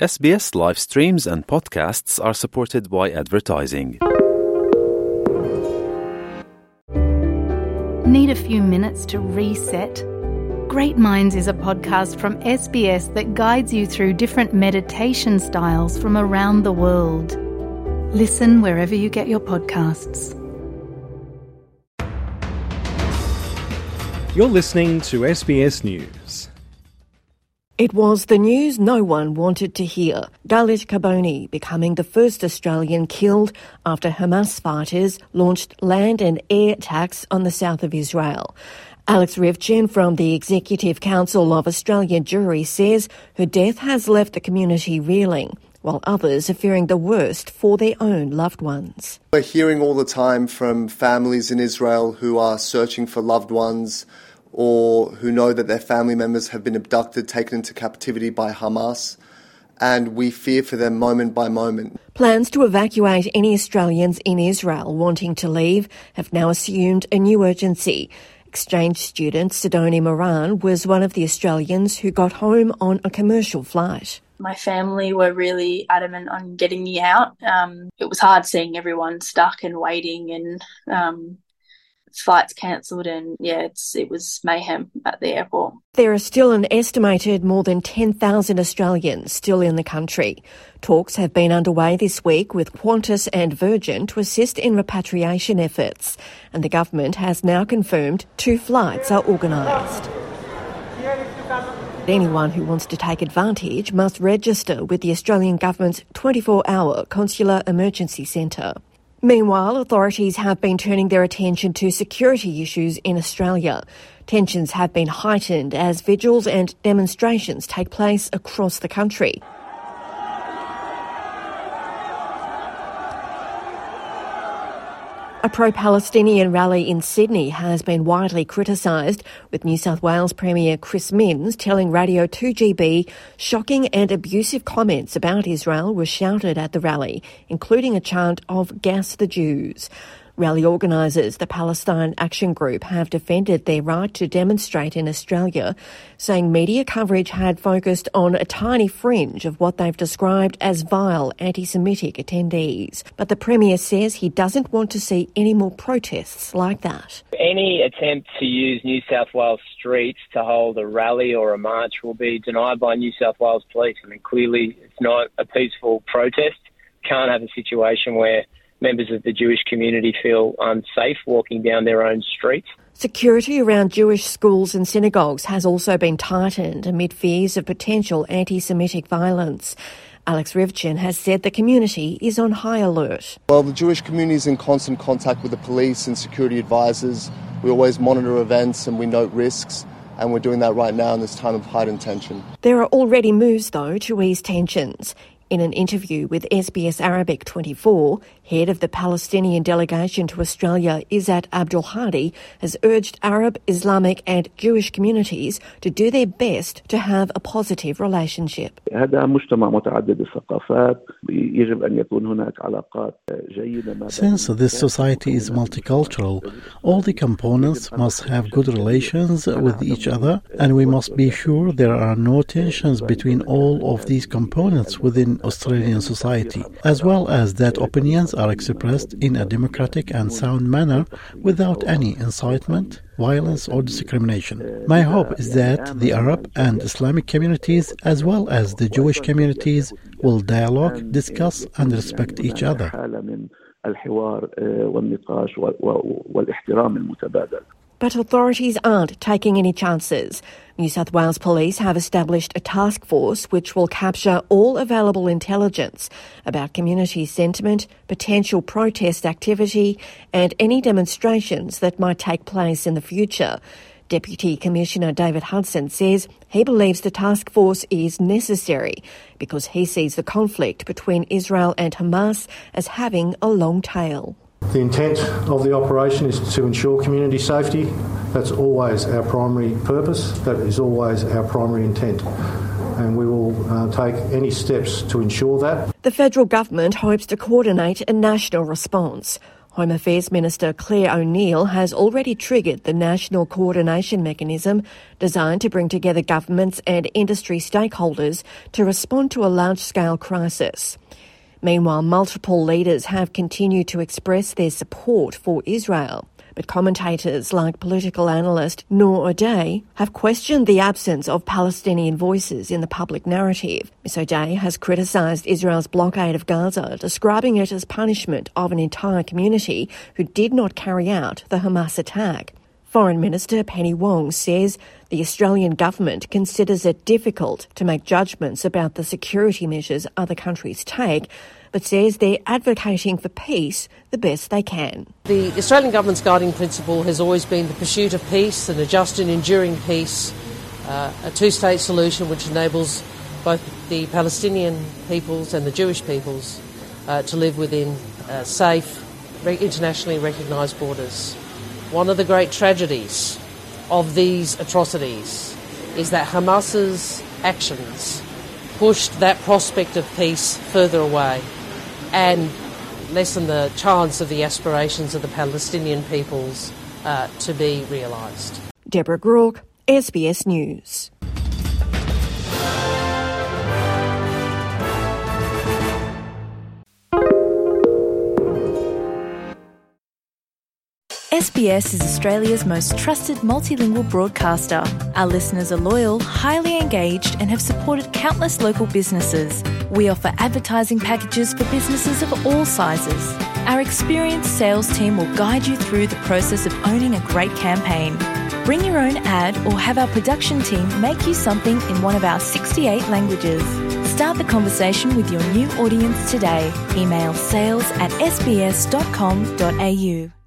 SBS live streams and podcasts are supported by advertising. Need a few minutes to reset? Great Minds is a podcast from SBS that guides you through different meditation styles from around the world. Listen wherever you get your podcasts. You're listening to SBS News. It was the news no one wanted to hear. Dalit Karboni becoming the first Australian killed after Hamas fighters launched land and air attacks on the south of Israel. Alex Rivchin from the Executive Council of Australian Jewry says her death has left the community reeling, while others are fearing the worst for their own loved ones. We're hearing all the time from families in Israel who are searching for loved ones or who know that their family members have been abducted, taken into captivity by Hamas, and we fear for them moment by moment. Plans to evacuate any Australians in Israel wanting to leave have now assumed a new urgency. Exchange student Sidoni Moran was one of the Australians who got home on a commercial flight. My family were really adamant on getting me out. It was hard seeing everyone stuck and waiting and flights cancelled, and it was mayhem at the airport. There are still an estimated more than 10,000 Australians still in the country. Talks have been underway this week with Qantas and Virgin to assist in repatriation efforts, and the government has now confirmed 2 flights are organised. Anyone who wants to take advantage must register with the Australian Government's 24-hour Consular Emergency Centre. Meanwhile, authorities have been turning their attention to security issues in Australia. Tensions have been heightened as vigils and demonstrations take place across the country. A pro-Palestinian rally in Sydney has been widely criticised, with New South Wales Premier Chris Minns telling Radio 2GB shocking and abusive comments about Israel were shouted at the rally, including a chant of "Gas the Jews." Rally organisers, the Palestine Action Group, have defended their right to demonstrate in Australia, saying media coverage had focused on a tiny fringe of what they've described as vile anti-Semitic attendees. But the Premier says he doesn't want to see any more protests like that. Any attempt to use New South Wales streets to hold a rally or a march will be denied by New South Wales Police. I mean, clearly it's not a peaceful protest. Can't have a situation where members of the Jewish community feel unsafe walking down their own streets. Security around Jewish schools and synagogues has also been tightened amid fears of potential anti-Semitic violence. Alex Rivchin has said the community is on high alert. Well, the Jewish community is in constant contact with the police and security advisors. We always monitor events and we note risks, and we're doing that right now in this time of heightened tension. There are already moves, though, to ease tensions. In an interview with SBS Arabic 24, head of the Palestinian delegation to Australia, Izzat Abdul Hadi, has urged Arab, Islamic and Jewish communities to do their best to have a positive relationship. Since this society is multicultural, all the components must have good relations with each other, and we must be sure there are no tensions between all of these components within Australian society, as well as that opinions are expressed in a democratic and sound manner without any incitement, violence or discrimination. My hope is that the Arab and Islamic communities, as well as the Jewish communities, will dialogue, discuss and respect each other. But authorities aren't taking any chances. New South Wales Police have established a task force which will capture all available intelligence about community sentiment, potential protest activity and any demonstrations that might take place in the future. Deputy Commissioner David Hudson says he believes the task force is necessary because he sees the conflict between Israel and Hamas as having a long tail. The intent of the operation is to ensure community safety. That's always our primary purpose. That is always our primary intent. And we will take any steps to ensure that. The federal government hopes to coordinate a national response. Home Affairs Minister Claire O'Neil has already triggered the National Coordination Mechanism designed to bring together governments and industry stakeholders to respond to a large-scale crisis. Meanwhile, multiple leaders have continued to express their support for Israel. But commentators like political analyst Noor O'Day have questioned the absence of Palestinian voices in the public narrative. Ms O'Day has criticised Israel's blockade of Gaza, describing it as punishment of an entire community who did not carry out the Hamas attack. Foreign Minister Penny Wong says the Australian government considers it difficult to make judgments about the security measures other countries take, but says they're advocating for peace the best they can. The Australian government's guiding principle has always been the pursuit of peace and a just and enduring peace, a two-state solution which enables both the Palestinian peoples and the Jewish peoples to live within safe, internationally recognised borders. One of the great tragedies of these atrocities is that Hamas's actions pushed that prospect of peace further away and lessen the chance of the aspirations of the Palestinian peoples to be realised. Deborah Groarke, SBS News. SBS is Australia's most trusted multilingual broadcaster. Our listeners are loyal, highly engaged and have supported countless local businesses. We offer advertising packages for businesses of all sizes. Our experienced sales team will guide you through the process of owning a great campaign. Bring your own ad or have our production team make you something in one of our 68 languages. Start the conversation with your new audience today. Email sales@sbs.com.au.